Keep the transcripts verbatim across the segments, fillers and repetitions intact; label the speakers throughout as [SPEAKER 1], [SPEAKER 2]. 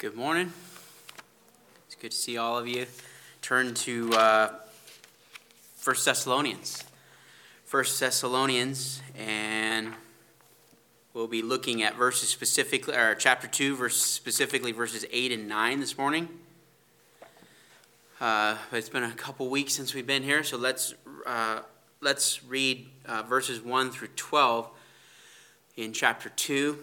[SPEAKER 1] Good morning. It's good to see all of you. Turn to uh, First Thessalonians. First Thessalonians, and we'll be looking at verses specifically, or chapter two, verse specifically verses eight and nine this morning. Uh, it's been a couple weeks since we've been here, so let's uh, let's read uh, verses one through twelve in chapter two.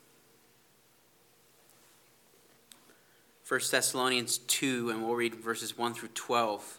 [SPEAKER 1] First Thessalonians two, and we'll read verses one through twelve.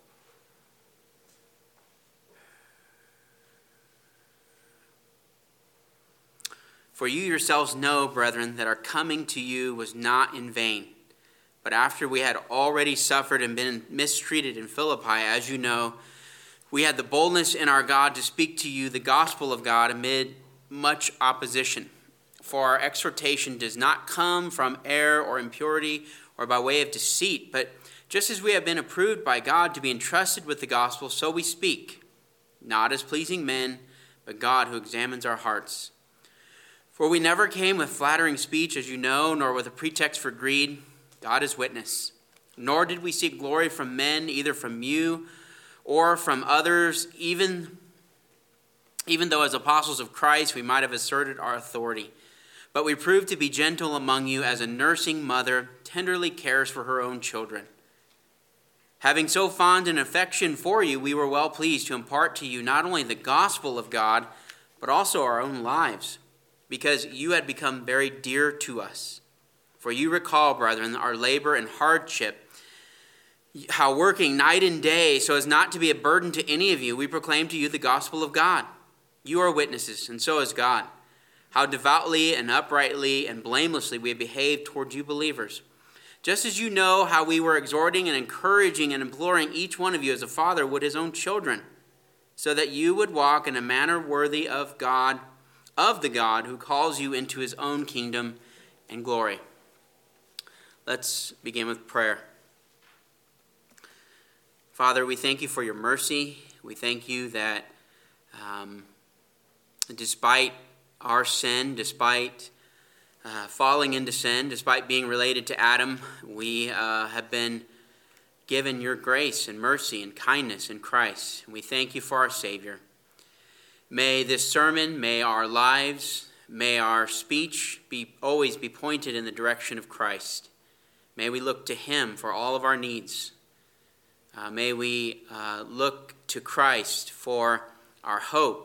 [SPEAKER 1] For you yourselves know, brethren, that our coming to you was not in vain. But after we had already suffered and been mistreated in Philippi, as you know, we had the boldness in our God to speak to you the gospel of God amid much opposition. For our exhortation does not come from error or impurity or by way of deceit, but just as we have been approved by God to be entrusted with the gospel, so we speak, not as pleasing men, but God who examines our hearts. For we never came with flattering speech, as you know, nor with a pretext for greed. God is witness. Nor did we seek glory from men, either from you or from others, even, even though as apostles of Christ we might have asserted our authority. But we proved to be gentle among you as a nursing mother tenderly cares for her own children. Having so fond an affection for you, we were well pleased to impart to you not only the gospel of God, but also our own lives, because you had become very dear to us. For you recall, brethren, our labor and hardship, how working night and day so as not to be a burden to any of you, we proclaim to you the gospel of God. You are witnesses, and so is God, how devoutly and uprightly and blamelessly we have behaved toward you believers. Just as you know how we were exhorting and encouraging and imploring each one of you as a father would his own children, so that you would walk in a manner worthy of God, of the God who calls you into his own kingdom and glory. Let's begin with prayer. Father, we thank you for your mercy. We thank you that um, despite our sin, despite uh, falling into sin, despite being related to Adam, we uh, have been given your grace and mercy and kindness in Christ. And we thank you for our Savior. May this sermon, may our lives, may our speech be always be pointed in the direction of Christ. May we look to him for all of our needs. Uh, may we uh, look to Christ for our hope,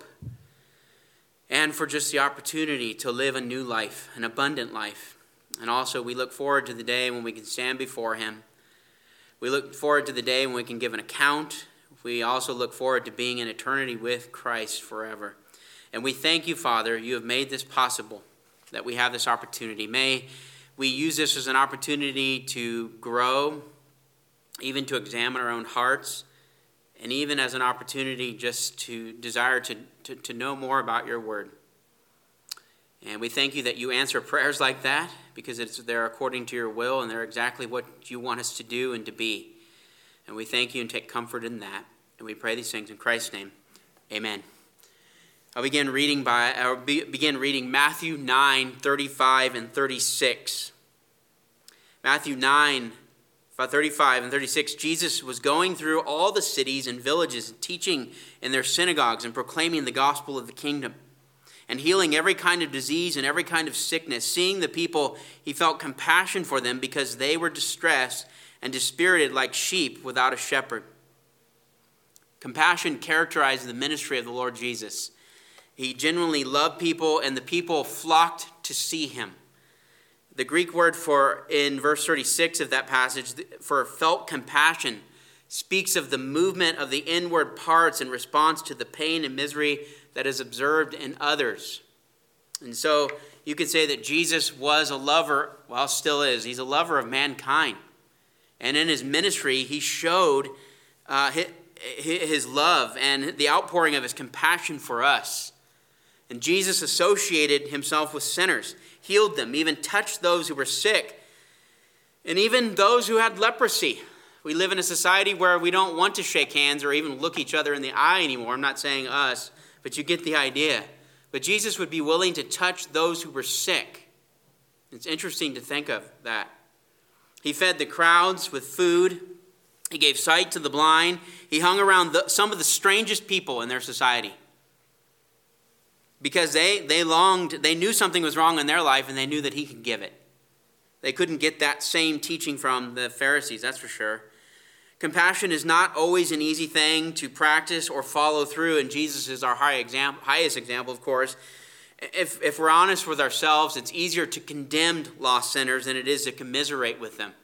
[SPEAKER 1] and for just the opportunity to live a new life, an abundant life. And also we look forward to the day when we can stand before him. We look forward to the day when we can give an account. We also look forward to being in eternity with Christ forever. And we thank you, Father, you have made this possible, that we have this opportunity. May we use this as an opportunity to grow, even to examine our own hearts, and even as an opportunity just to desire to, to, to know more about your word. And we thank you that you answer prayers like that because it's they're according to your will and they're exactly what you want us to do and to be. And we thank you and take comfort in that. And we pray these things in Christ's name. Amen. I'll begin reading by I'll be, begin reading Matthew nine, thirty-five and thirty-six. Matthew nine, thirty-five and thirty-six, Jesus was going through all the cities and villages, teaching in their synagogues and proclaiming the gospel of the kingdom, and healing every kind of disease and every kind of sickness. Seeing the people, he felt compassion for them because they were distressed and dispirited like sheep without a shepherd. Compassion characterized the ministry of the Lord Jesus. He genuinely loved people, and the people flocked to see him. The Greek word for, in verse thirty-six of that passage, for felt compassion, speaks of the movement of the inward parts in response to the pain and misery that is observed in others. And so you could say that Jesus was a lover, well, still is. He's a lover of mankind. And in his ministry, he showed uh, his, his love and the outpouring of his compassion for us. And Jesus associated himself with sinners, healed them, even touched those who were sick, and even those who had leprosy. We live in a society where we don't want to shake hands or even look each other in the eye anymore. I'm not saying us, but you get the idea. But Jesus would be willing to touch those who were sick. It's interesting to think of that. He fed the crowds with food. He gave sight to the blind. He hung around the, some of the strangest people in their society. Because they, they longed, they knew something was wrong in their life, and they knew that he could give it. They couldn't get that same teaching from the Pharisees, that's for sure. Compassion is not always an easy thing to practice or follow through, and Jesus is our high example, highest example, of course. If, if we're honest with ourselves, it's easier to condemn lost sinners than it is to commiserate with them.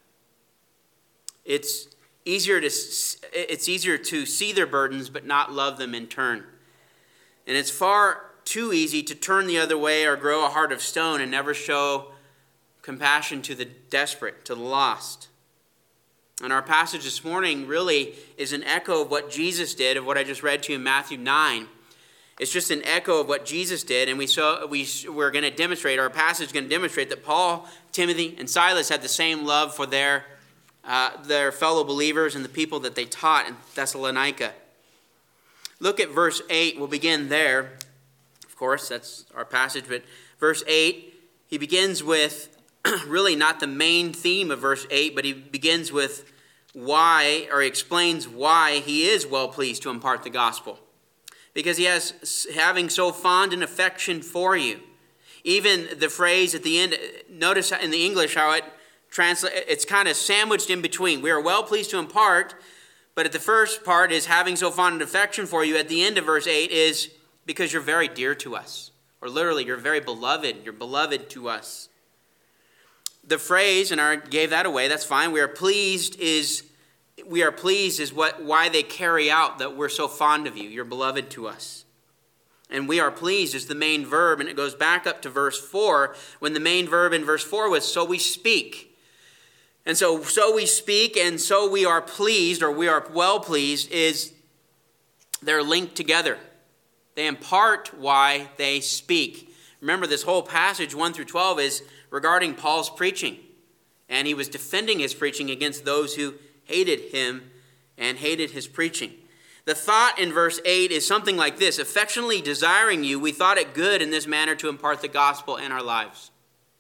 [SPEAKER 1] It's easier to, it's easier to see their burdens but not love them in turn. And it's far too easy to turn the other way or grow a heart of stone and never show compassion to the desperate, to the lost. And our passage this morning really is an echo of what Jesus did, of what I just read to you in Matthew nine. It's just an echo of what Jesus did, and we saw, we, we're going to demonstrate, our passage is going to demonstrate that Paul, Timothy, and Silas had the same love for their, uh, their fellow believers and the people that they taught in Thessalonica. Look at verse eight. We'll begin there. Of course, that's our passage, but verse eight, he begins with really not the main theme of verse eight, but he begins with why, or he explains why he is well pleased to impart the gospel. Because he has, having so fond an affection for you. Even the phrase at the end, notice in the English how it translates, it's kind of sandwiched in between. We are well pleased to impart, but at the first part is having so fond an affection for you. At the end of verse eight is because you're very dear to us. Or literally, you're very beloved. You're beloved to us. The phrase, and I gave that away, that's fine. We are pleased is we are pleased is what why they carry out that we're so fond of you. You're beloved to us. And we are pleased is the main verb, and it goes back up to verse four, when the main verb in verse four was so we speak. And so, so we speak, and so we are pleased, or we are well pleased, is they're linked together. They impart why they speak. Remember, this whole passage, one through twelve, is regarding Paul's preaching. And he was defending his preaching against those who hated him and hated his preaching. The thought in verse eight is something like this: affectionately desiring you, we thought it good in this manner to impart the gospel in our lives.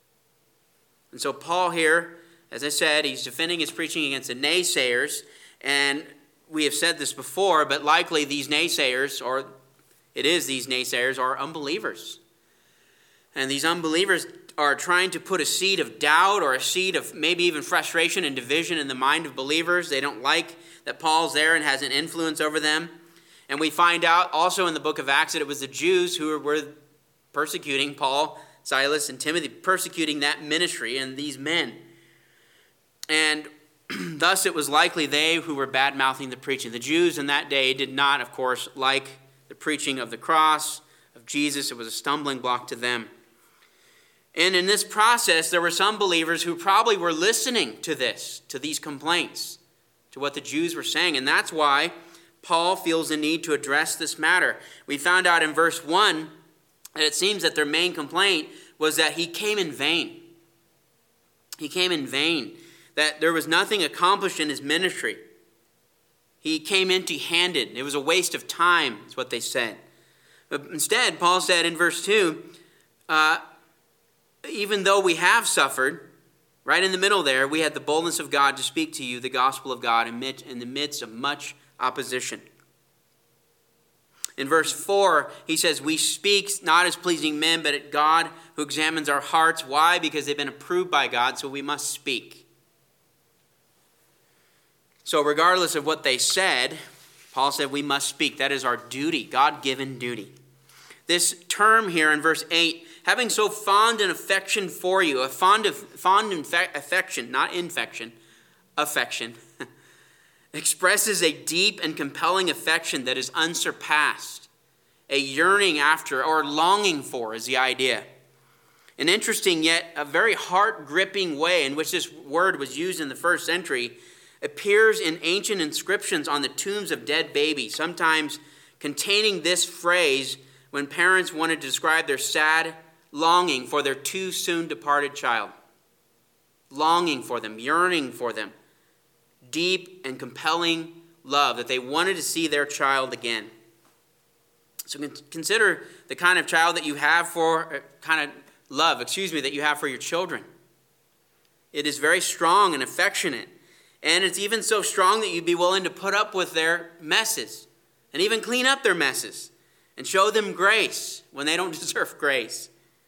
[SPEAKER 1] And so Paul here, as I said, he's defending his preaching against the naysayers. And we have said this before, but likely these naysayers, or it is these naysayers, are unbelievers. And these unbelievers are trying to put a seed of doubt or a seed of maybe even frustration and division in the mind of believers. They don't like that Paul's there and has an influence over them. And we find out also in the book of Acts that it was the Jews who were persecuting Paul, Silas, and Timothy, persecuting that ministry and these men. And thus it was likely they who were bad-mouthing the preaching. The Jews in that day did not, of course, like the preaching of the cross, of Jesus. It was a stumbling block to them. And in this process, there were some believers who probably were listening to this, to these complaints, to what the Jews were saying. And that's why Paul feels the need to address this matter. We found out in verse one that it seems that their main complaint was that he came in vain. He came in vain. That there was nothing accomplished in his ministry. He came empty-handed. It was a waste of time, is what they said. But instead, Paul said in verse two, uh, even though we have suffered, right in the middle there, we had the boldness of God to speak to you the gospel of God in the midst of much opposition. In verse four, he says, we speak not as pleasing men, but at God who examines our hearts. Why? Because they've been approved by God, so we must speak. So regardless of what they said, Paul said we must speak. That is our duty, God-given duty. This term here in verse eight, having so fond an affection for you, a fond of, fond infe- affection, not infection, affection, expresses a deep and compelling affection that is unsurpassed. A yearning after or longing for is the idea. An interesting yet a very heart-gripping way in which this word was used in the first century appears in ancient inscriptions on the tombs of dead babies, sometimes containing this phrase when parents wanted to describe their sad longing for their too soon departed child. Longing for them, yearning for them. Deep and compelling love that they wanted to see their child again. So consider the kind of child that you have for, kind of love, excuse me, that you have for your children. It is very strong and affectionate. And it's even so strong that you'd be willing to put up with their messes and even clean up their messes and show them grace when they don't deserve grace.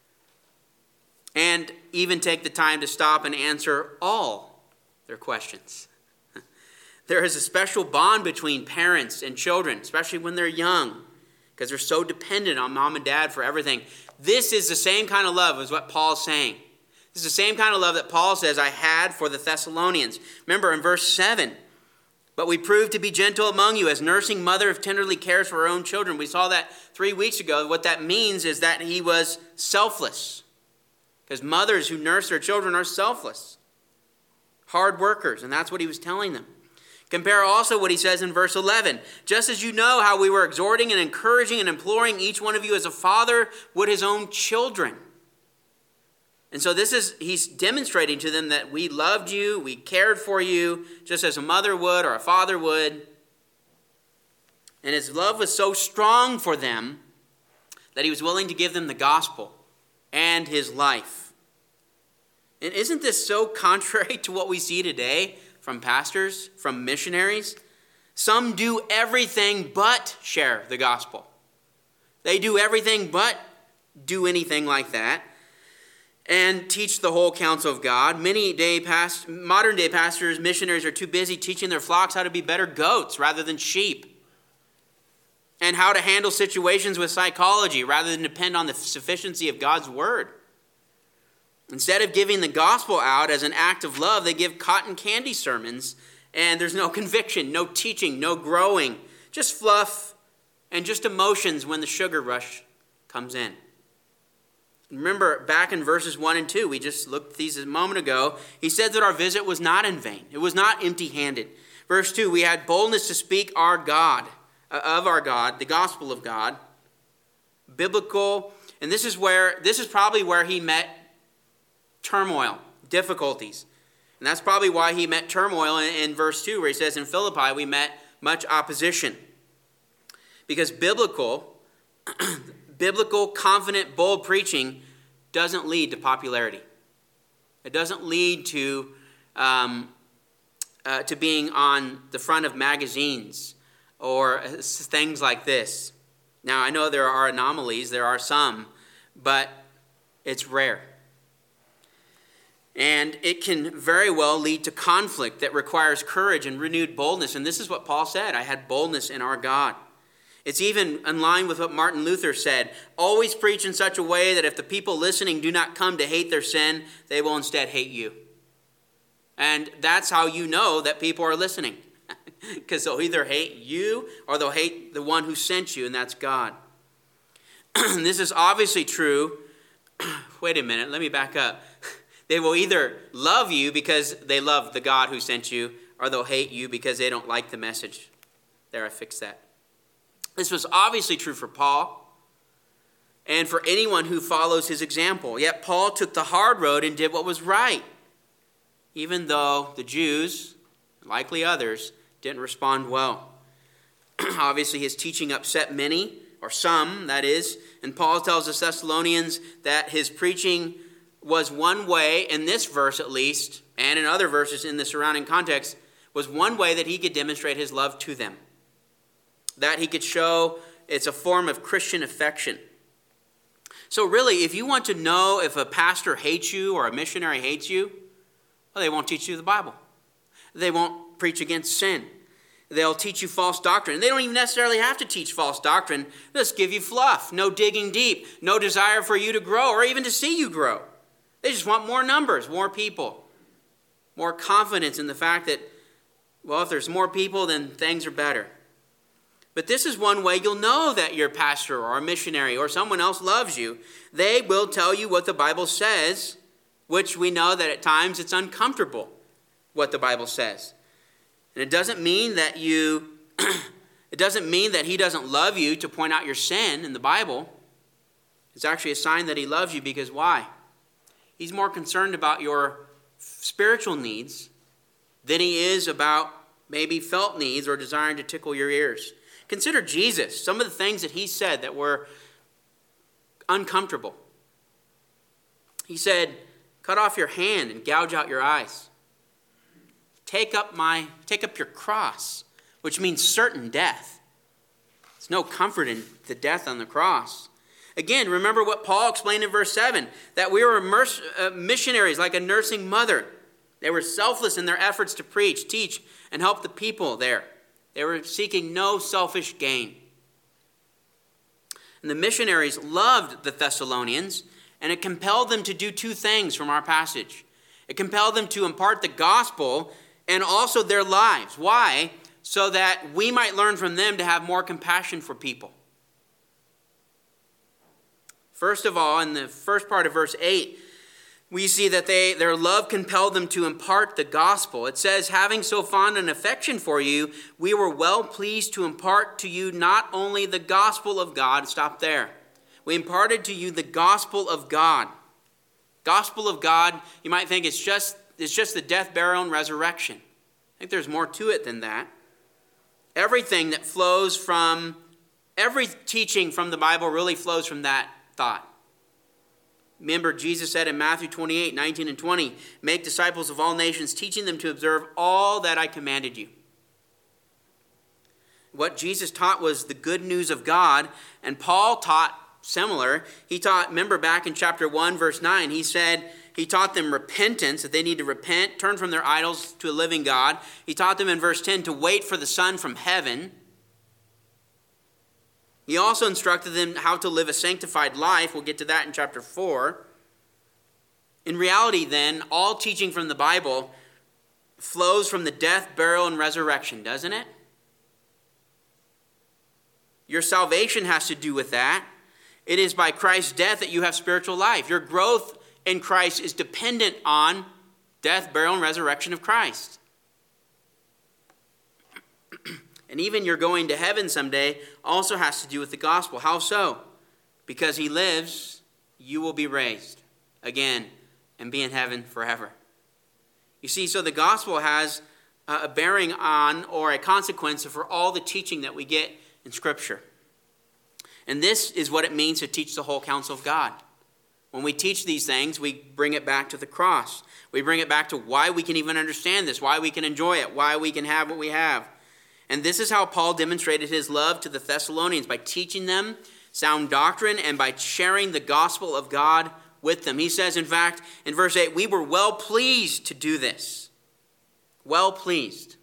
[SPEAKER 1] And even take the time to stop and answer all their questions. There is a special bond between parents and children, especially when they're young, because they're so dependent on mom and dad for everything. This is the same kind of love as what Paul's saying. This is the same kind of love that Paul says I had for the Thessalonians. Remember in verse seven, but we proved to be gentle among you as nursing mother tenderly cares for her own children. We saw that three weeks ago. What that means is that he was selfless. Because mothers who nurse their children are selfless, hard workers, and that's what he was telling them. Compare also what he says in verse eleven. Just as you know how we were exhorting and encouraging and imploring each one of you as a father would his own children. And so this is, he's demonstrating to them that we loved you, we cared for you, just as a mother would or a father would. And his love was so strong for them that he was willing to give them the gospel and his life. And isn't this so contrary to what we see today from pastors, from missionaries? Some do everything but share the gospel. They do everything but do anything like that and teach the whole counsel of God. Many day past, modern day pastors, missionaries are too busy teaching their flocks how to be better goats rather than sheep, and how to handle situations with psychology rather than depend on the sufficiency of God's word. Instead of giving the gospel out as an act of love, they give cotton candy sermons, and there's no conviction, no teaching, no growing, just fluff and just emotions when the sugar rush comes in. Remember, back in verses one and two, we just looked at these a moment ago, he said that our visit was not in vain. It was not empty-handed. Verse two, we had boldness to speak our God, of our God, the gospel of God, biblical, and this is where, this is probably where he met turmoil, difficulties. And that's probably why he met turmoil in, in verse two, where he says, in Philippi we met much opposition. Because biblical, biblical, confident, bold preaching doesn't lead to popularity. It doesn't lead to, um, uh, to being on the front of magazines or things like this. Now, I know there are anomalies, there are some, but it's rare. And it can very well lead to conflict that requires courage and renewed boldness. And this is what Paul said, I had boldness in our God. It's even in line with what Martin Luther said, always preach in such a way that if the people listening do not come to hate their sin, they will instead hate you. And that's how you know that people are listening. Because they'll either hate you or they'll hate the one who sent you, and that's God. This is obviously true. Wait a minute, let me back up. They will either love you because they love the God who sent you, or they'll hate you because they don't like the message. There, I fixed that. This was obviously true for Paul and for anyone who follows his example. Yet Paul took the hard road and did what was right, even though the Jews, likely others, didn't respond well. Obviously, his teaching upset many, or some, that is, and Paul tells the Thessalonians that his preaching was one way, in this verse at least, and in other verses in the surrounding context, was one way that he could demonstrate his love to them. That he could show it's a form of Christian affection. So really, if you want to know if a pastor hates you or a missionary hates you, well, they won't teach you the Bible. They won't preach against sin. They'll teach you false doctrine. And they don't even necessarily have to teach false doctrine. They'll just give you fluff, no digging deep, no desire for you to grow or even to see you grow. They just want more numbers, more people, more confidence in the fact that, well, if there's more people, then things are better. But this is one way you'll know that your pastor or a missionary or someone else loves you. They will tell you what the Bible says, which we know that at times it's uncomfortable what the Bible says. And it doesn't mean that you, it doesn't mean that he doesn't love you to point out your sin in the Bible. It's actually a sign that he loves you because why? He's more concerned about your spiritual needs than he is about maybe felt needs or desiring to tickle your ears. Consider Jesus, some of the things that he said that were uncomfortable. He said, Cut off your hand and gouge out your eyes. Take up my, take up your cross, which means certain death. There's no comfort in the death on the cross. Again, remember what Paul explained in verse seven, that we were immerse, uh, missionaries like a nursing mother. They were selfless in their efforts to preach, teach, and help the people there. They were seeking no selfish gain. And the missionaries loved the Thessalonians, and it compelled them to do two things from our passage. It compelled them to impart the gospel and also their lives. Why? So that we might learn from them to have more compassion for people. First of all, in the first part of verse eight, we see that they their love compelled them to impart the gospel. It says, having so fond an affection for you, we were well pleased to impart to you not only the gospel of God, stop there. We imparted to you the gospel of God. Gospel of God, you might think it's just, it's just the death, burial, and resurrection. I think there's more to it than that. Everything that flows from, every teaching from the Bible really flows from that thought. Remember, Jesus said in Matthew twenty-eight, nineteen and twenty, make disciples of all nations, teaching them to observe all that I commanded you. What Jesus taught was the good news of God, and Paul taught similar. He taught, remember back in chapter one, verse nine, he said, he taught them repentance, that they need to repent, turn from their idols to a living God. He taught them in verse ten to wait for the Son from heaven. He also instructed them how to live a sanctified life. We'll get to that in chapter four. In reality, then, all teaching from the Bible flows from the death, burial, and resurrection, doesn't it? Your salvation has to do with that. It is by Christ's death that you have spiritual life. Your growth in Christ is dependent on death, burial, and resurrection of Christ. And even your going to heaven someday also has to do with the gospel. How so? Because he lives, you will be raised again and be in heaven forever. You see, so the gospel has a bearing on or a consequence for all the teaching that we get in Scripture. And this is what it means to teach the whole counsel of God. When we teach these things, we bring it back to the cross. We bring it back to why we can even understand this, why we can enjoy it, why we can have what we have. And this is how Paul demonstrated his love to the Thessalonians, by teaching them sound doctrine and by sharing the gospel of God with them. He says, in fact, in verse eight, we were well pleased to do this. Well pleased.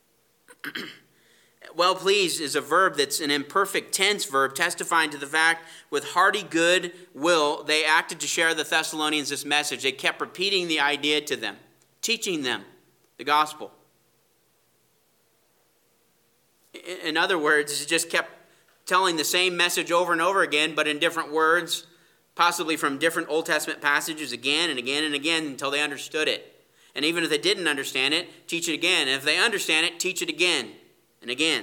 [SPEAKER 1] Well pleased is a verb that's an imperfect tense verb, testifying to the fact with hearty good will they acted to share the Thessalonians this message. They kept repeating the idea to them, teaching them the gospel. In other words, it just kept telling the same message over and over again, but in different words, possibly from different Old Testament passages again and again and again until they understood it. And even if they didn't understand it, teach it again. And if they understand it, teach it again and again.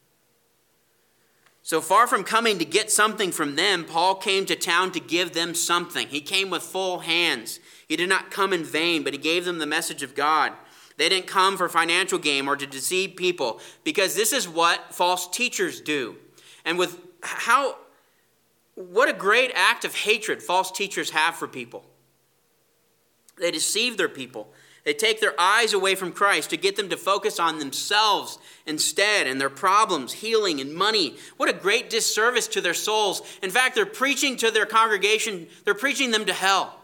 [SPEAKER 1] So far from coming to get something from them, Paul came to town to give them something. He came with full hands. He did not come in vain, but he gave them the message of God. They didn't come for financial gain or to deceive people, because this is what false teachers do. And with how, what a great act of hatred false teachers have for people. They deceive their people. They take their eyes away from Christ to get them to focus on themselves instead and their problems, healing, and money. What a great disservice to their souls. In fact, they're preaching to their congregation, they're preaching them to hell.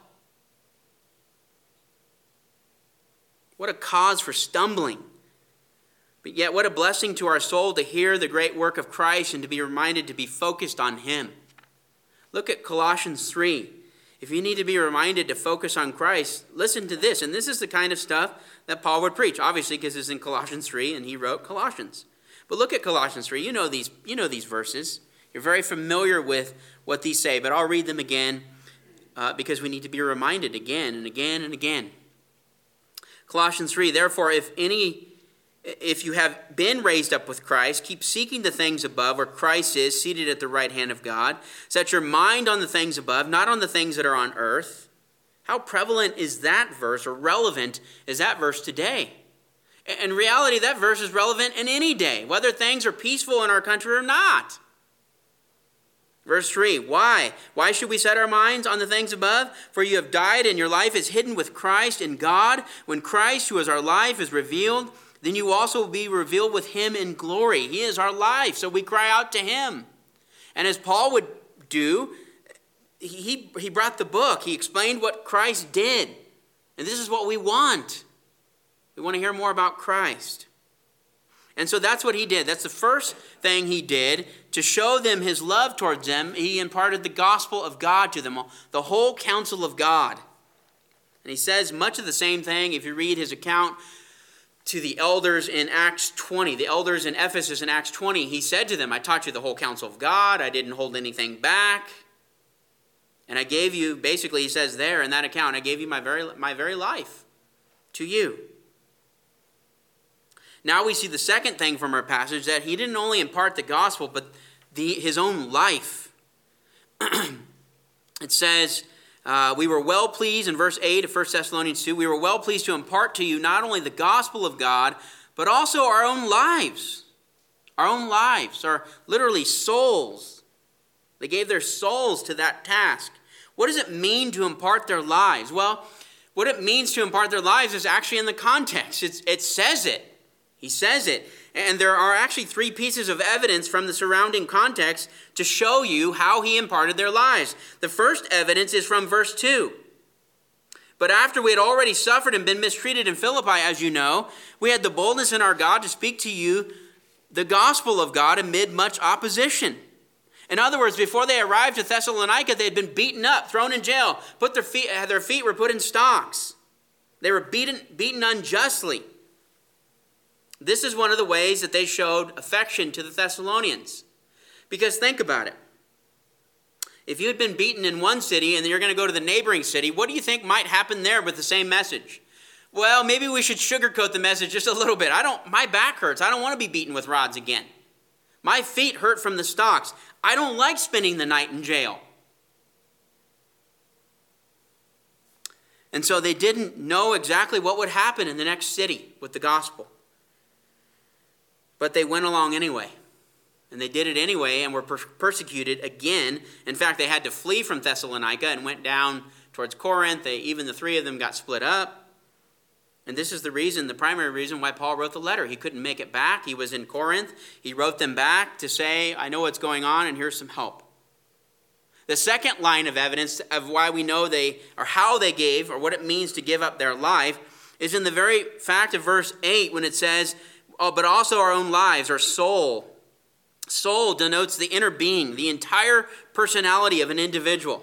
[SPEAKER 1] What a cause for stumbling. But yet, what a blessing to our soul to hear the great work of Christ and to be reminded to be focused on him. Look at Colossians three. If you need to be reminded to focus on Christ, listen to this. And this is the kind of stuff that Paul would preach, obviously, because it's in Colossians three and he wrote Colossians. But look at Colossians three. You know these, you know these verses. You're very familiar with what these say, but I'll read them again uh, because we need to be reminded again and again and again. Colossians three, therefore, if any, if you have been raised up with Christ, keep seeking the things above where Christ is, seated at the right hand of God. Set your mind on the things above, not on the things that are on earth. How prevalent is that verse, or relevant is that verse today? In reality, that verse is relevant in any day, whether things are peaceful in our country or not. Verse three, why? Why should we set our minds on the things above? For you have died, and your life is hidden with Christ in God. When Christ, who is our life, is revealed, then you also will be revealed with him in glory. He is our life, so we cry out to him. And as Paul would do, he, he brought the book. He explained what Christ did. And this is what we want. We want to hear more about Christ. And so that's what he did. That's the first thing he did to show them his love towards them. He imparted the gospel of God to them, the whole counsel of God. And he says much of the same thing if you read his account to the elders in Acts twenty. The elders in Ephesus in Acts twenty, he said to them, I taught you the whole counsel of God. I didn't hold anything back. And I gave you, basically he says there in that account, I gave you my very, my very life to you. Now we see the second thing from our passage, that he didn't only impart the gospel, but the, his own life. It says, uh, we were well pleased in verse eight of First Thessalonians two, we were well pleased to impart to you not only the gospel of God, but also our own lives. Our own lives, our literally souls. They gave their souls to that task. What does it mean to impart their lives? Well, what it means to impart their lives is actually in the context. It's, it says it. He says it. And there are actually three pieces of evidence from the surrounding context to show you how he imparted their lives. The first evidence is from verse two. But after we had already suffered and been mistreated in Philippi, as you know, we had the boldness in our God to speak to you the gospel of God amid much opposition. In other words, before they arrived to Thessalonica, they had been beaten up, thrown in jail, put their feet, their feet were put in stocks. They were beaten, beaten unjustly. This is one of the ways that they showed affection to the Thessalonians. Because think about it. If you had been beaten in one city and then you're going to go to the neighboring city, what do you think might happen there with the same message? Well, maybe we should sugarcoat the message just a little bit. I don't, my back hurts. I don't want to be beaten with rods again. My feet hurt from the stocks. I don't like spending the night in jail. And so they didn't know exactly what would happen in the next city with the gospel. But they went along anyway. And they did it anyway and were per- persecuted again. In fact, they had to flee from Thessalonica and went down towards Corinth. They, even the three of them got split up. And this is the reason, the primary reason why Paul wrote the letter. He couldn't make it back. He was in Corinth. He wrote them back to say, I know what's going on and here's some help. The second line of evidence of why we know they, or how they gave, or what it means to give up their life, is in the very fact of verse eight when it says, oh, but also our own lives, our soul. Soul denotes the inner being, the entire personality of an individual.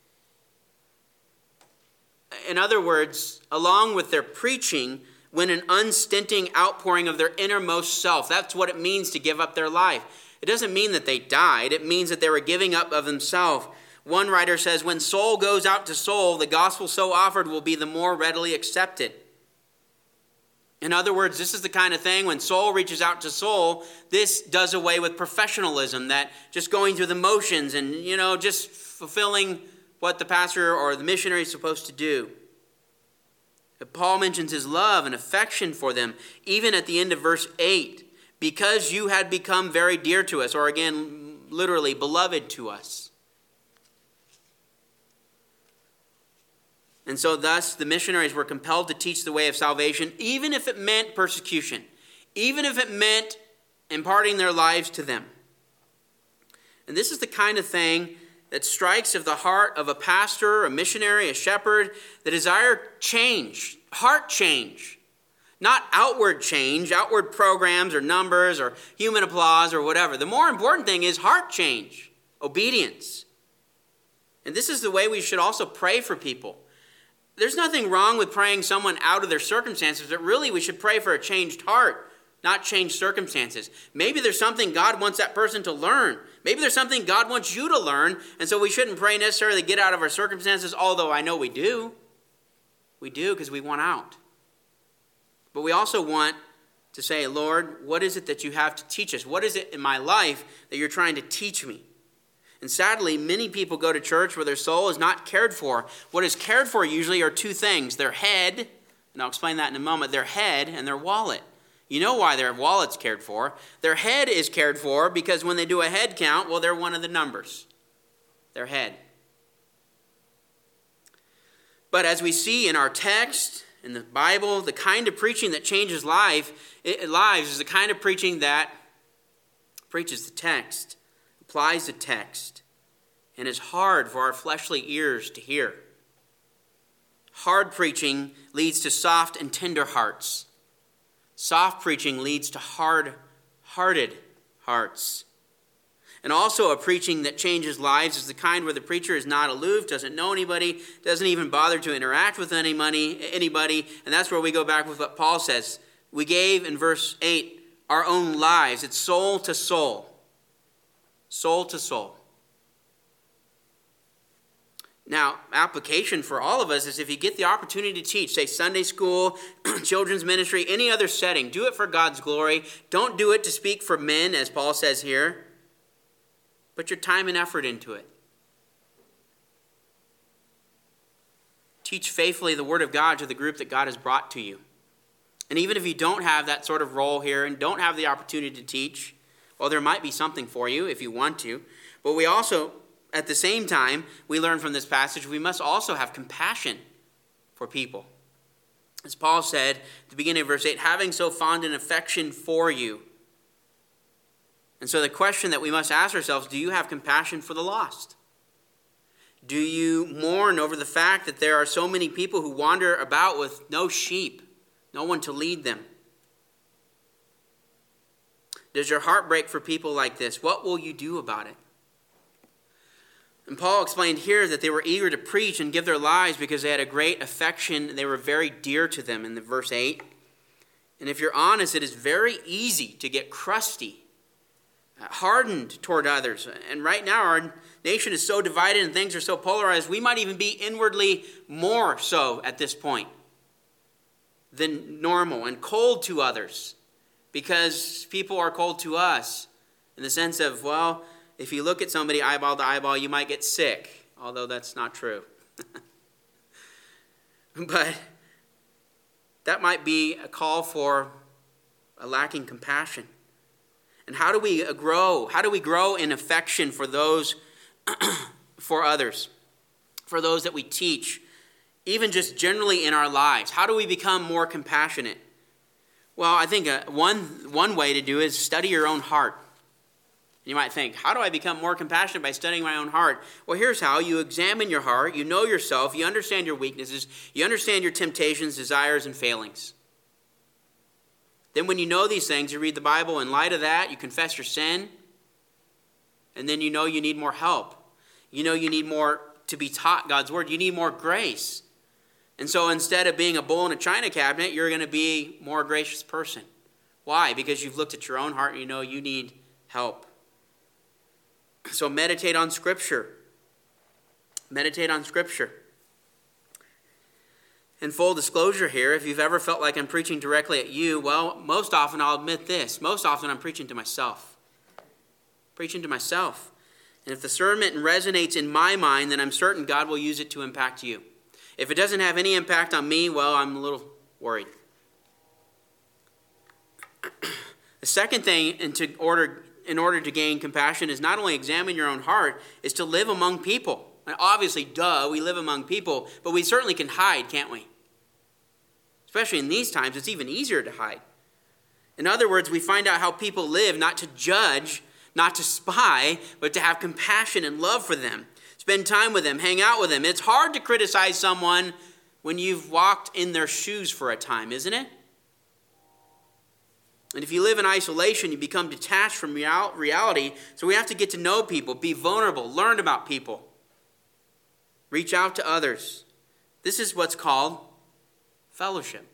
[SPEAKER 1] In other words, along with their preaching, went an unstinting outpouring of their innermost self. That's what it means to give up their life. It doesn't mean that they died. It means that they were giving up of themselves. One writer says, when soul goes out to soul, the gospel so offered will be the more readily accepted. In other words, this is the kind of thing when soul reaches out to soul, this does away with professionalism, that just going through the motions and, you know, just fulfilling what the pastor or the missionary is supposed to do. But Paul mentions his love and affection for them, even at the end of verse eight, because you had become very dear to us, or again, literally, beloved to us. And so thus the missionaries were compelled to teach the way of salvation, even if it meant persecution, even if it meant imparting their lives to them. And this is the kind of thing that strikes of the heart of a pastor, a missionary, a shepherd, the desire change, heart change, not outward change, outward programs or numbers or human applause or whatever. The more important thing is heart change, obedience. And this is the way we should also pray for people. There's nothing wrong with praying someone out of their circumstances, but really we should pray for a changed heart, not changed circumstances. Maybe there's something God wants that person to learn. Maybe there's something God wants you to learn, and so we shouldn't pray necessarily to get out of our circumstances, although I know we do. We do because we want out. But we also want to say, Lord, what is it that you have to teach us? What is it in my life that you're trying to teach me? And sadly, many people go to church where their soul is not cared for. What is cared for usually are two things: their head, and I'll explain that in a moment, their head and their wallet. You know why their wallet's cared for. Their head is cared for because when they do a head count, well, they're one of the numbers. their head. But as we see in our text, in the Bible, the kind of preaching that changes life, it, lives is the kind of preaching that preaches the text, applies the text, and is hard for our fleshly ears to hear. Hard preaching leads to soft and tender hearts. Soft preaching leads to hard-hearted hearts. And also a preaching that changes lives is the kind where the preacher is not aloof, doesn't know anybody, doesn't even bother to interact with anybody, anybody. And that's where we go back with what Paul says. We gave, in verse eight, our own lives. It's soul to soul. Soul to soul. Now, application for all of us is if you get the opportunity to teach, say Sunday school, children's ministry, any other setting, do it for God's glory. Don't do it to speak for men, as Paul says here. Put your time and effort into it. Teach faithfully the Word of God to the group that God has brought to you. And even if you don't have that sort of role here and don't have the opportunity to teach, well, there might be something for you if you want to. But we also, at the same time, we learn from this passage, we must also have compassion for people. As Paul said at the beginning of verse eight, having so fond an affection for you. And so the question that we must ask ourselves, do you have compassion for the lost? Do you mourn over the fact that there are so many people who wander about with no sheep, no one to lead them? Does your heart break for people like this? What will you do about it? And Paul explained here that they were eager to preach and give their lives because they had a great affection. They were very dear to them in the verse eight. And if you're honest, it is very easy to get crusty, hardened toward others. And right now our nation is so divided and things are so polarized, we might even be inwardly more so at this point than normal and cold to others because people are cold to us in the sense of, well, if you look at somebody eyeball to eyeball, you might get sick, although that's not true. But that might be a call for a lacking compassion. And how do we grow? How do we grow in affection for those, for others, for those that we teach, even just generally in our lives? How do we become more compassionate? Well, I think uh, one, one way to do it is study your own heart. You might think, how do I become more compassionate by studying my own heart? Well, here's how. You examine your heart, you know yourself, you understand your weaknesses, you understand your temptations, desires, and failings. Then when you know these things, you read the Bible. In light of that, you confess your sin. And then you know you need more help. You know you need more to be taught God's word. You need more grace. And so instead of being a bull in a china cabinet, you're going to be a more gracious person. Why? Because you've looked at your own heart and you know you need help. So meditate on Scripture. Meditate on Scripture. In full disclosure here, if you've ever felt like I'm preaching directly at you, well, most often I'll admit this. Most often I'm preaching to myself. Preaching to myself. And if the sermon resonates in my mind, then I'm certain God will use it to impact you. If it doesn't have any impact on me, well, I'm a little worried. The second thing in order, in order to gain compassion is not only examine your own heart, is to live among people. And obviously, duh, we live among people, but we certainly can hide, can't we? Especially in these times, it's even easier to hide. In other words, we find out how people live, not to judge, not to spy, but to have compassion and love for them. Spend time with them, hang out with them. It's hard to criticize someone when you've walked in their shoes for a time, isn't it? And if you live in isolation, you become detached from real- reality. So we have to get to know people, be vulnerable, learn about people. Reach out to others. This is what's called fellowship.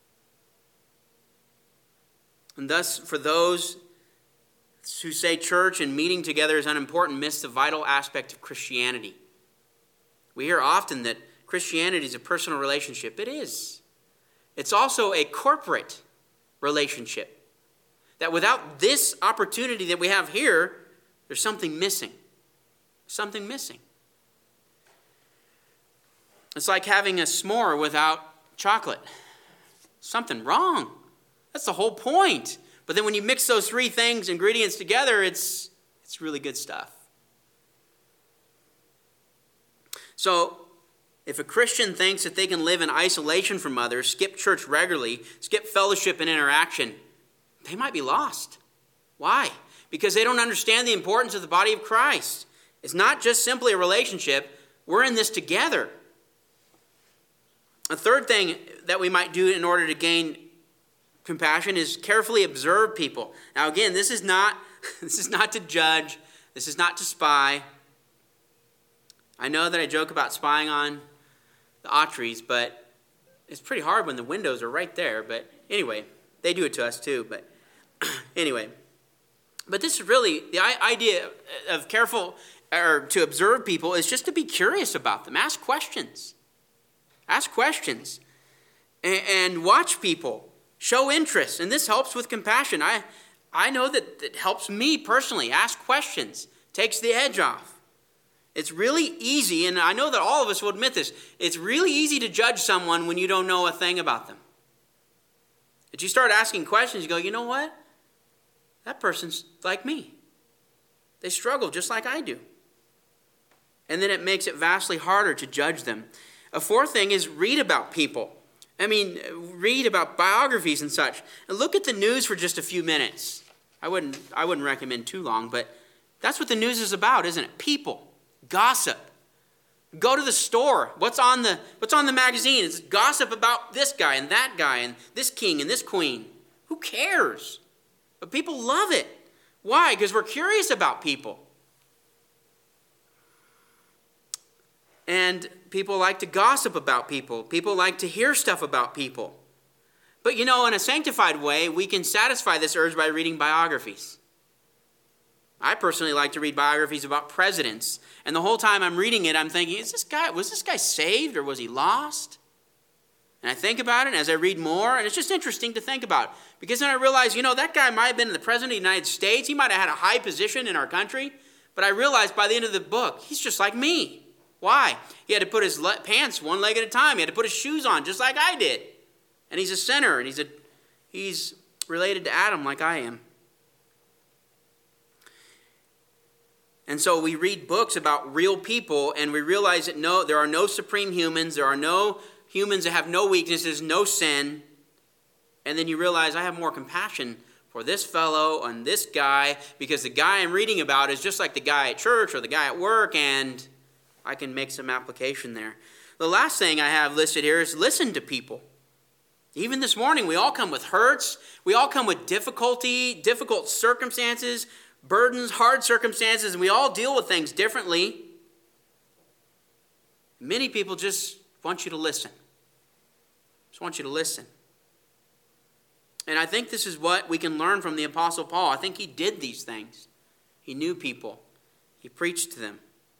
[SPEAKER 1] And thus, for those who say church and meeting together is unimportant, miss the vital aspect of Christianity. We hear often that Christianity is a personal relationship. It is. It's also a corporate relationship. That without this opportunity that we have here, there's something missing. Something missing. It's like having a s'more without chocolate. Something wrong. That's the whole point. But then when you mix those three things, ingredients together, it's it's really good stuff. So, if a Christian thinks that they can live in isolation from others, skip church regularly, skip fellowship and interaction, they might be lost. Why? Because they don't understand the importance of the body of Christ. It's not just simply a relationship. We're in this together. A third thing that we might do in order to gain compassion is carefully observe people. Now again, this is not, this is not to judge. This is not to spy. I know that I joke about spying on the Autries, but it's pretty hard when the windows are right there. But anyway, they do it to us too. But anyway, but this is really the idea of careful or to observe people is just to be curious about them. Ask questions. Ask questions and, and watch people. Show interest, and this helps with compassion. I, I know that it helps me personally. Ask questions. Takes the edge off. It's really easy, and I know that all of us will admit this, it's really easy to judge someone when you don't know a thing about them. If you start asking questions, you go, you know what? That person's like me. They struggle just like I do. And then it makes it vastly harder to judge them. A fourth thing is read about people. I mean, read about biographies and such. And look at the news for just a few minutes. I wouldn't, I wouldn't recommend too long, but that's what the news is about, isn't it? People. Gossip. Go to the store. What's on the what's on the magazine? It's gossip about this guy and that guy and this king and this queen. Who cares? But people love it. Why? Because we're curious about people. And people like to gossip about people. People like to hear stuff about people. But you know, in a sanctified way, we can satisfy this urge by reading biographies. I personally like to read biographies about presidents. And the whole time I'm reading it, I'm thinking, is this guy, was this guy saved or was he lost? And I think about it, and as I read more, and it's just interesting to think about. Because then I realize, you know, that guy might have been the president of the United States. He might have had a high position in our country. But I realized by the end of the book, he's just like me. Why? He had to put his le- pants one leg at a time. He had to put his shoes on just like I did. And he's a sinner, and he's a, he's related to Adam like I am. And so we read books about real people, and we realize that no, there are no supreme humans. There are no humans that have no weaknesses, no sin. And then you realize I have more compassion for this fellow and this guy because the guy I'm reading about is just like the guy at church or the guy at work, and I can make some application there. The last thing I have listed here is listen to people. Even this morning, we all come with hurts. We all come with difficulty, difficult circumstances, burdens, hard circumstances, and we all deal with things differently. Many people just want you to listen. Just want you to listen. And I think this is what we can learn from the Apostle Paul. I think he did these things. He knew people. He preached to them.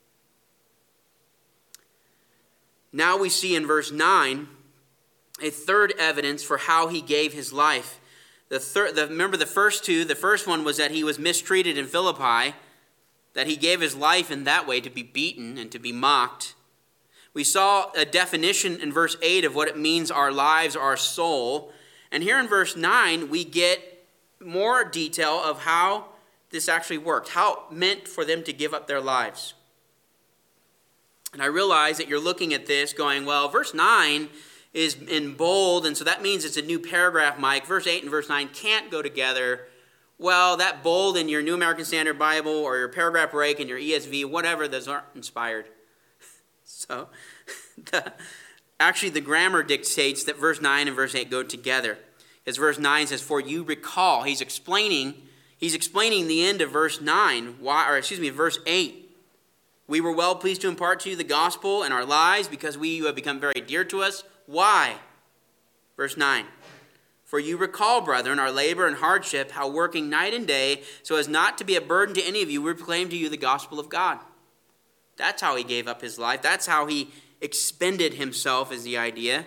[SPEAKER 1] Now we see in verse nine a third evidence for how he gave his life. The third, the, remember the first two, the first one was that he was mistreated in Philippi, that he gave his life in that way to be beaten and to be mocked. We saw a definition in verse eight of what it means, our lives, our soul. And here in verse nine, we get more detail of how this actually worked, how it meant for them to give up their lives. And I realize that you're looking at this going, well, verse nine is in bold, and so that means it's a new paragraph, Mike. Verse eight and verse nine can't go together. Well, that bold in your New American Standard Bible or your paragraph break in your E S V, whatever, those aren't inspired. So, the, actually the grammar dictates that verse nine and verse eight go together. Because verse nine says, for you recall. He's explaining, he's explaining the end of verse nine, why, or excuse me, verse eight. We were well pleased to impart to you the gospel and our lives because we you have become very dear to us. Why? Verse nine. For you recall, brethren, our labor and hardship, how working night and day, so as not to be a burden to any of you, we proclaim to you the gospel of God. That's how he gave up his life. That's how he expended himself, is the idea.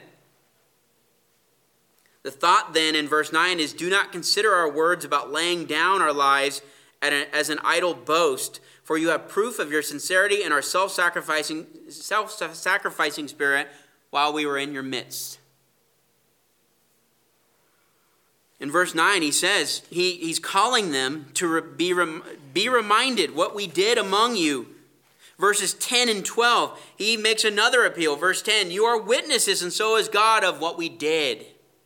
[SPEAKER 1] The thought then in verse nine is, do not consider our words about laying down our lives as an idle boast, for you have proof of your sincerity and our self-sacrificing, self-sacrificing spirit while we were in your midst. In verse nine, he says, he, he's calling them to re, be, rem, be reminded what we did among you. Verses ten and twelve, he makes another appeal. Verse ten, you are witnesses, and so is God, of what we did.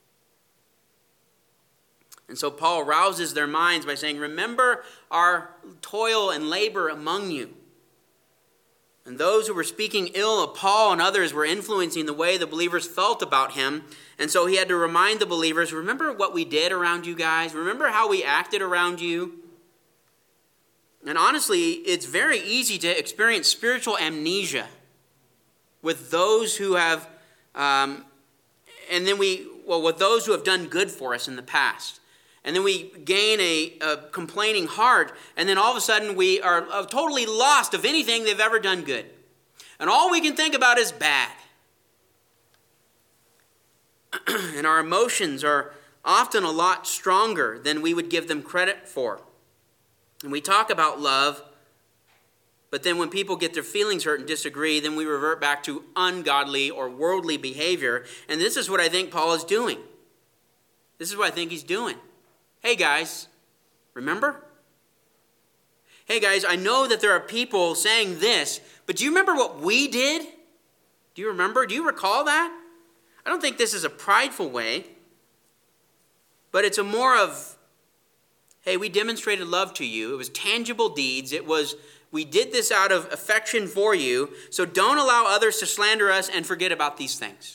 [SPEAKER 1] And so Paul rouses their minds by saying, remember our toil and labor among you. And those who were speaking ill of Paul and others were influencing the way the believers felt about him. And so he had to remind the believers, remember what we did around you guys? Remember how we acted around you? And honestly, it's very easy to experience spiritual amnesia with those who have, um, and then we, well, with those who have done good for us in the past. And then we gain a, a complaining heart, and then all of a sudden we are totally lost of anything they've ever done good. And all we can think about is bad. And our emotions are often a lot stronger than we would give them credit for. And we talk about love, but then when people get their feelings hurt and disagree, then we revert back to ungodly or worldly behavior. And this is what I think Paul is doing. This is what I think he's doing. Hey guys, remember? Hey guys, I know that there are people saying this, but do you remember what we did? Do you remember? Do you recall that? I don't think this is a prideful way, but it's a more of, hey, we demonstrated love to you. It was tangible deeds. It was, we did this out of affection for you, so don't allow others to slander us and forget about these things.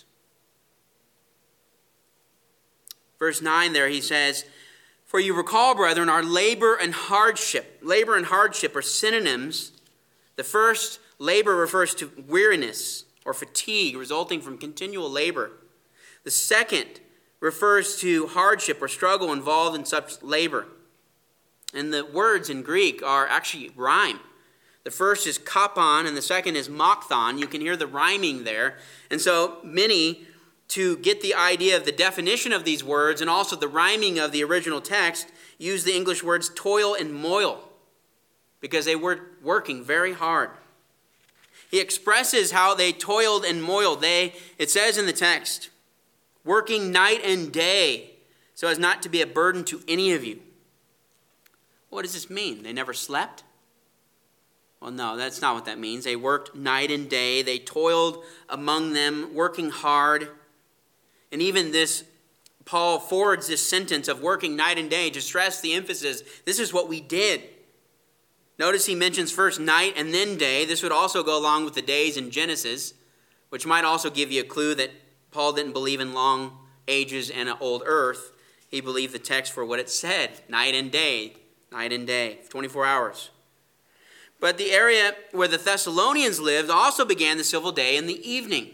[SPEAKER 1] Verse nine there, he says, for you recall, brethren, our labor and hardship. Labor and hardship are synonyms. The first, labor, refers to weariness or fatigue resulting from continual labor. The second refers to hardship or struggle involved in such labor. And the words in Greek are actually rhyme. The first is kapon and the second is makthon. You can hear the rhyming there. And so many, to get the idea of the definition of these words and also the rhyming of the original text, use the English words toil and moil because they were working very hard. He expresses how they toiled and moiled. They, it says in the text, working night and day so as not to be a burden to any of you. What does this mean? They never slept? Well, no, that's not what that means. They worked night and day. They toiled among them, working hard. And even this, Paul forwards this sentence of working night and day to stress the emphasis. This is what we did. Notice he mentions first night and then day. This would also go along with the days in Genesis, which might also give you a clue that Paul didn't believe in long ages and an old earth. He believed the text for what it said, night and day, night and day, twenty-four hours. But the area where the Thessalonians lived also began the civil day in the evening.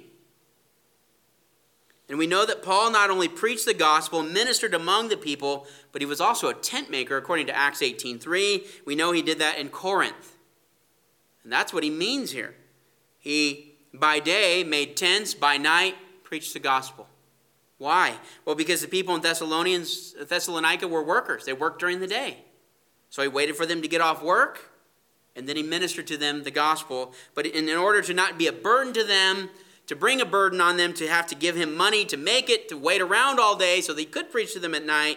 [SPEAKER 1] And we know that Paul not only preached the gospel, ministered among the people, but he was also a tent maker, according to Acts eighteen three. We know he did that in Corinth. And that's what he means here. He, by day, made tents, by night, preached the gospel. Why? Well, because the people in Thessalonians, Thessalonica were workers. They worked during the day. So he waited for them to get off work, and then he ministered to them the gospel. But in, in order to not be a burden to them, to bring a burden on them, to have to give him money to make it, to wait around all day so they could preach to them at night,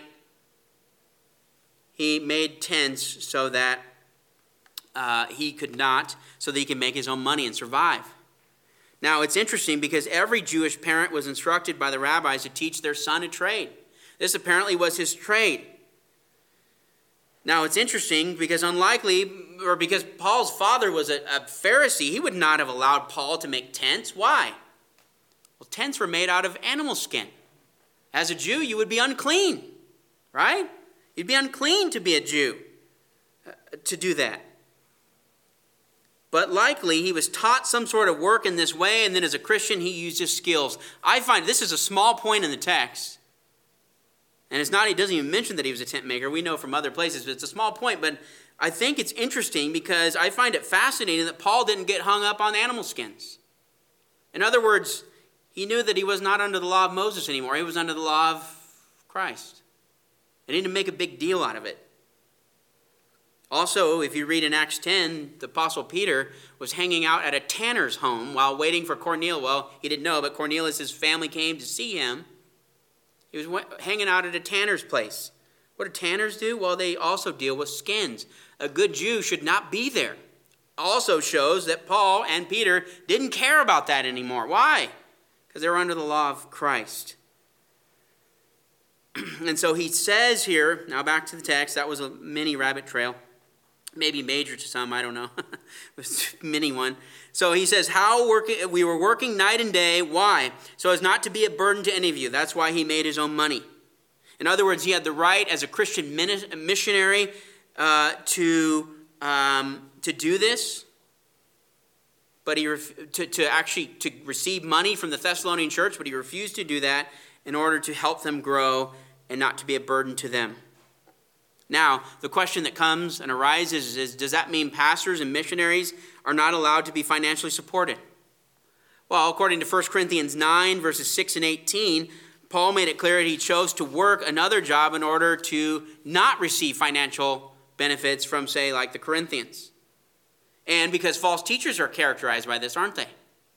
[SPEAKER 1] he made tents so that uh, he could not, so that he could make his own money and survive. Now, it's interesting because every Jewish parent was instructed by the rabbis to teach their son a trade. This apparently was his trade. Now, it's interesting because unlikely, or because Paul's father was a, a Pharisee, he would not have allowed Paul to make tents. Why? Well, tents were made out of animal skin. As a Jew, you would be unclean, right? You'd be unclean to be a Jew, uh, to do that. But likely, he was taught some sort of work in this way, and then as a Christian, he used his skills. I find this is a small point in the text. And it's not, he doesn't even mention that he was a tent maker. We know from other places, but it's a small point. But I think it's interesting because I find it fascinating that Paul didn't get hung up on animal skins. In other words, he knew that he was not under the law of Moses anymore. He was under the law of Christ. And he didn't make a big deal out of it. Also, if you read in Acts ten, the Apostle Peter was hanging out at a tanner's home while waiting for Cornelius. Well, he didn't know, but Cornelius' family came to see him. He was hanging out at a tanner's place. What do tanners do? Well, they also deal with skins. A good Jew should not be there. also shows that Paul and Peter didn't care about that anymore. Why? Because they were under the law of Christ. And so he says here, now back to the text, that was a mini rabbit trail. Maybe major to some, I don't know. It was a mini one. So he says, how working, we were working night and day. Why? So as not to be a burden to any of you. That's why he made his own money. In other words, he had the right as a Christian missionary uh, to, um, to do this. But he ref- to, to actually to receive money from the Thessalonian church, but he refused to do that in order to help them grow and not to be a burden to them. Now, the question that comes and arises is, does that mean pastors and missionaries are not allowed to be financially supported? Well, according to First Corinthians nine, verses six and eighteen, Paul made it clear that he chose to work another job in order to not receive financial benefits from, say, like the Corinthians. And because false teachers are characterized by this, aren't they?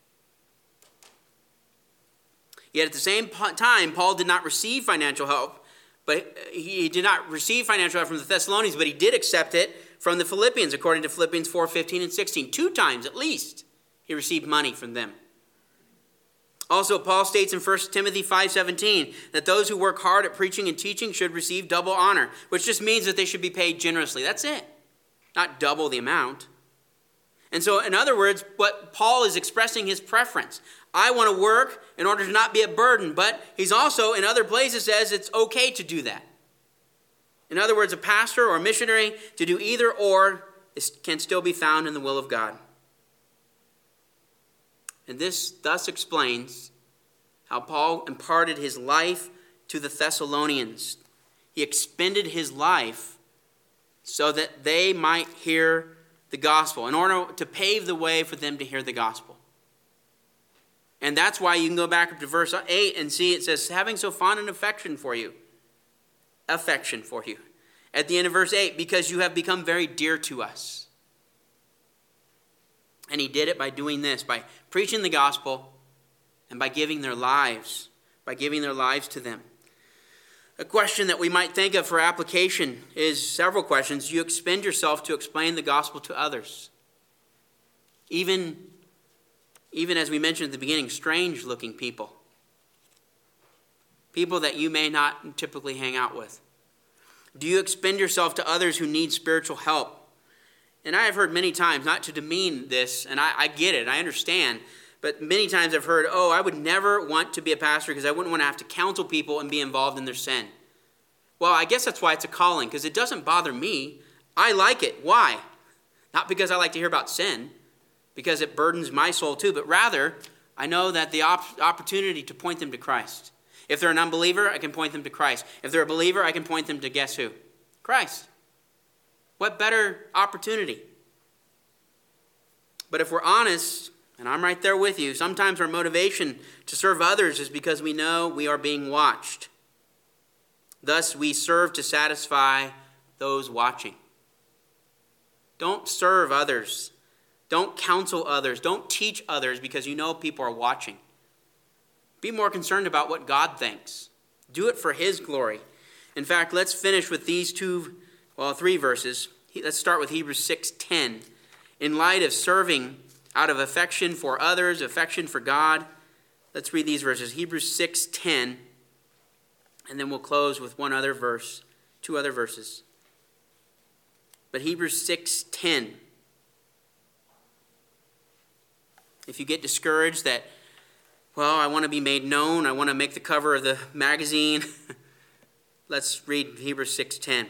[SPEAKER 1] Yet at the same time, Paul did not receive financial help. But he did not receive financial help from the Thessalonians, but he did accept it from the Philippians, according to Philippians four, fifteen, and sixteen. Two times at least he received money from them. Also, Paul states in First Timothy five, seventeen that those who work hard at preaching and teaching should receive double honor, which just means that they should be paid generously. That's it. Not double the amount. And so, in other words, what Paul is expressing his preference. I want to work in order to not be a burden, but he's also, in other places, says it's okay to do that. In other words, a pastor or a missionary to do either or can still be found in the will of God. And this thus explains how Paul imparted his life to the Thessalonians. He expended his life so that they might hear the gospel, in order to pave the way for them to hear the gospel. And that's why you can go back up to verse eight and see it says, having so fond an affection for you. Affection for you. At the end of verse eight, because you have become very dear to us. And he did it by doing this, by preaching the gospel and by giving their lives, by giving their lives to them. A question that we might think of for application is several questions. Do you expend yourself to explain the gospel to others? Even, even as we mentioned at the beginning, strange-looking people. People that you may not typically hang out with. Do you expend yourself to others who need spiritual help? And I have heard many times, not to demean this, and I, I get it, I understand, but many times I've heard, oh, I would never want to be a pastor because I wouldn't want to have to counsel people and be involved in their sin. Well, I guess that's why it's a calling, because it doesn't bother me. I like it. Why? Not because I like to hear about sin, because it burdens my soul too, but rather I know that the op- opportunity to point them to Christ. If they're an unbeliever, I can point them to Christ. If they're a believer, I can point them to guess who? Christ. What better opportunity? But if we're honest, and I'm right there with you, sometimes our motivation to serve others is because we know we are being watched. Thus, we serve to satisfy those watching. Don't serve others. Don't counsel others. Don't teach others because you know people are watching. Be more concerned about what God thinks. Do it for His glory. In fact, let's finish with these two, well, three verses. Let's start with Hebrews six ten. In light of serving out of affection for others, affection for God, let's read these verses. Hebrews six ten, and then we'll close with one other verse, two other verses. But Hebrews six ten. If you get discouraged that, well, I want to be made known, I want to make the cover of the magazine, let's read Hebrews six ten.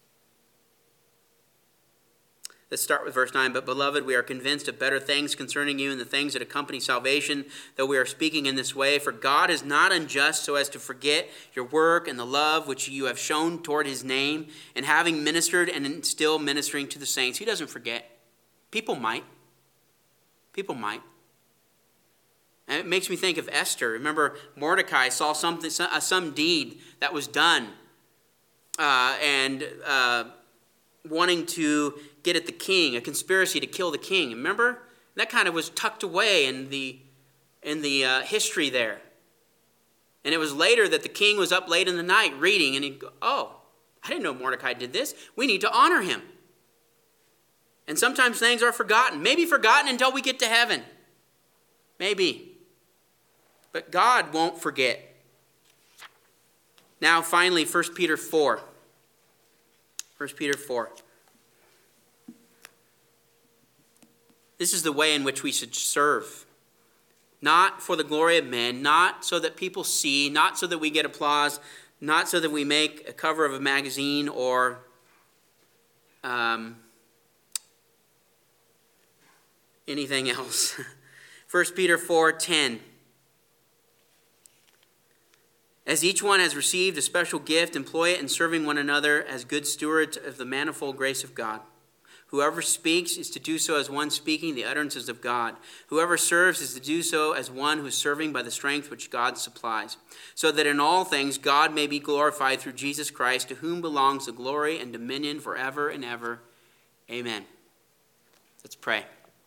[SPEAKER 1] Let's start with verse nine. But beloved, we are convinced of better things concerning you and the things that accompany salvation, though we are speaking in this way. For God is not unjust so as to forget your work and the love which you have shown toward His name, and having ministered and still ministering to the saints. He doesn't forget. People might. People might. And it makes me think of Esther. Remember, Mordecai saw something, some, some deed that was done, uh, and uh, wanting to get at the king, a conspiracy to kill the king. Remember? That kind of was tucked away in the in the uh, history there. And it was later that the king was up late in the night reading, and he'd go, oh, I didn't know Mordecai did this. We need to honor him. And sometimes things are forgotten. Maybe forgotten until we get to heaven. Maybe. But God won't forget. Now, finally, First Peter four. First Peter four. This is the way in which we should serve. Not for the glory of men, not so that people see, not so that we get applause, not so that we make a cover of a magazine or um, anything else. First Peter four ten. As each one has received a special gift, employ it in serving one another as good stewards of the manifold grace of God. Whoever speaks is to do so as one speaking the utterances of God. Whoever serves is to do so as one who is serving by the strength which God supplies, so that in all things God may be glorified through Jesus Christ, to whom belongs the glory and dominion forever and ever. Amen. Let's pray.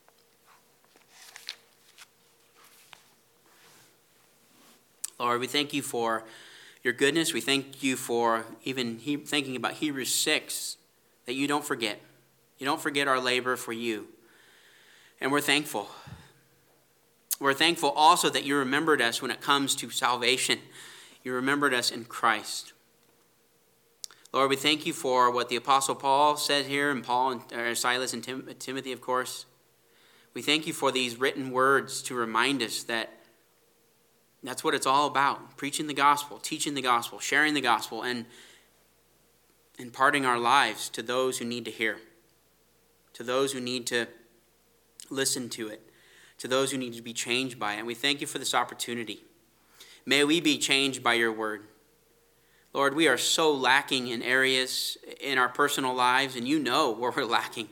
[SPEAKER 1] Lord, we thank you for your goodness. We thank you for even he, thinking about Hebrews six, that you don't forget. You don't forget our labor for you. And we're thankful. We're thankful also that you remembered us when it comes to salvation. You remembered us in Christ. Lord, we thank you for what the Apostle Paul said here, and Paul and or Silas and Tim, Timothy, of course. We thank you for these written words to remind us that that's what it's all about. Preaching the gospel, teaching the gospel, sharing the gospel, and imparting our lives to those who need to hear. To those who need to listen to it, to those who need to be changed by it. And we thank you for this opportunity. May we be changed by your word. Lord, we are so lacking in areas in our personal lives, and you know where we're lacking.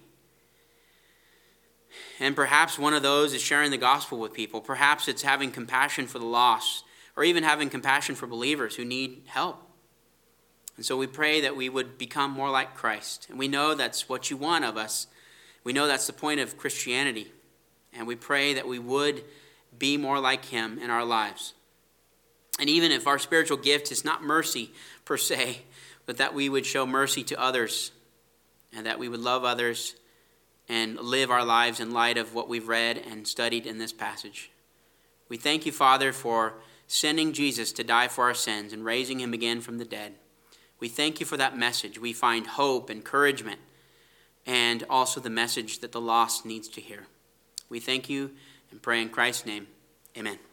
[SPEAKER 1] And perhaps one of those is sharing the gospel with people. Perhaps it's having compassion for the lost, or even having compassion for believers who need help. And so we pray that we would become more like Christ. And we know that's what you want of us. We know that's the point of Christianity. And we pray that we would be more like him in our lives. And even if our spiritual gift is not mercy per se, but that we would show mercy to others, and that we would love others and live our lives in light of what we've read and studied in this passage. We thank you, Father, for sending Jesus to die for our sins and raising him again from the dead. We thank you for that message. We find hope, encouragement, and also the message that the lost needs to hear. We thank you and pray in Christ's name. Amen.